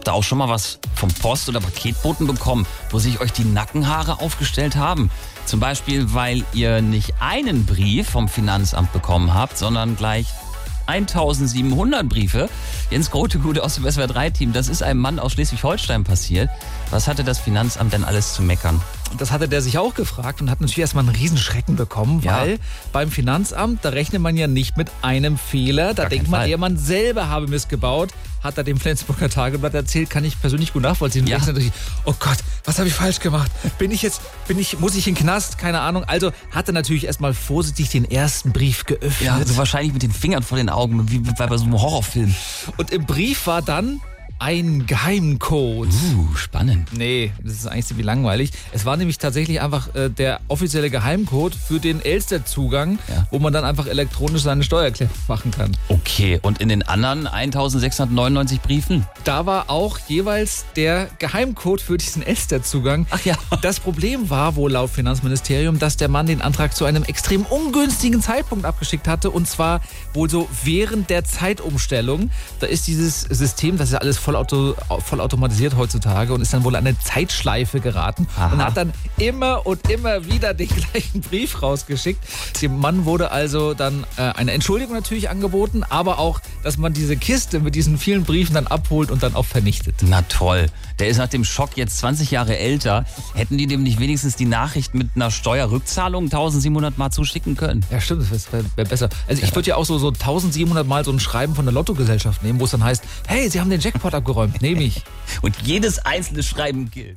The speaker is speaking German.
Habt ihr auch schon mal was vom Post- oder Paketboten bekommen, wo sich euch die Nackenhaare aufgestellt haben? Zum Beispiel, weil ihr nicht einen Brief vom Finanzamt bekommen habt, sondern gleich 1700 Briefe. Jens Grotegude aus dem SWR3-Team, das ist einem Mann aus Schleswig-Holstein passiert. Was hatte das Finanzamt denn alles zu meckern? Das hatte der sich auch gefragt und hat natürlich erstmal einen Riesenschrecken bekommen, weil Ja. beim Finanzamt, da rechnet man ja nicht mit einem Fehler. Da Gar denkt keinen man Fall. eher, man selber habe Mist gebaut. Hat er dem Flensburger Tageblatt erzählt, kann ich persönlich gut nachvollziehen. Ja. Und denkst natürlich, oh Gott, was habe ich falsch gemacht? Muss ich in den Knast? Keine Ahnung. Also hat er natürlich erstmal vorsichtig den ersten Brief geöffnet. Ja, also wahrscheinlich mit den Fingern vor den Augen, wie bei so einem Horrorfilm. Und im Brief war dann ein Geheimcode. Spannend. Nee, das ist eigentlich ziemlich langweilig. Es war nämlich tatsächlich einfach der offizielle Geheimcode für den Elster-Zugang, Ja. wo man dann einfach elektronisch seine Steuererklärung machen kann. Okay, und in den anderen 1699 Briefen? Da war auch jeweils der Geheimcode für diesen Elster-Zugang. Ach ja. Das Problem war wohl laut Finanzministerium, dass der Mann den Antrag zu einem extrem ungünstigen Zeitpunkt abgeschickt hatte. Und zwar wohl so während der Zeitumstellung. Da ist dieses System, das ist ja alles vollautomatisiert heutzutage und ist dann wohl an eine Zeitschleife geraten. Aha. Und hat dann immer und immer wieder den gleichen Brief rausgeschickt. Dem Mann wurde also dann eine Entschuldigung natürlich angeboten, aber auch, dass man diese Kiste mit diesen vielen Briefen dann abholt und dann auch vernichtet. Na toll. Der ist nach dem Schock jetzt 20 Jahre älter. Hätten die dem nicht wenigstens die Nachricht mit einer Steuerrückzahlung 1700 Mal zuschicken können? Ja, stimmt, das wäre besser. Also ich würde ja auch so 1700 Mal so ein Schreiben von der Lottogesellschaft nehmen, wo es dann heißt, hey, Sie haben den Jackpot abgeräumt, nehme ich. Und jedes einzelne Schreiben gilt.